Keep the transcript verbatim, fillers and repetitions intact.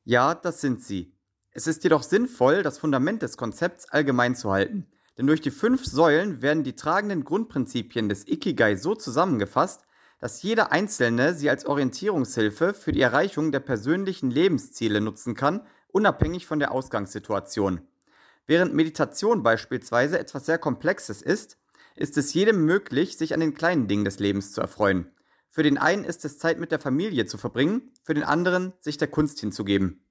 Ja, das sind sie. Es ist jedoch sinnvoll, das Fundament des Konzepts allgemein zu halten. Denn durch die fünf Säulen werden die tragenden Grundprinzipien des Ikigai so zusammengefasst, dass jeder Einzelne sie als Orientierungshilfe für die Erreichung der persönlichen Lebensziele nutzen kann, unabhängig von der Ausgangssituation. Während Meditation beispielsweise etwas sehr Komplexes ist, ist es jedem möglich, sich an den kleinen Dingen des Lebens zu erfreuen. Für den einen ist es Zeit mit der Familie zu verbringen, für den anderen sich der Kunst hinzugeben.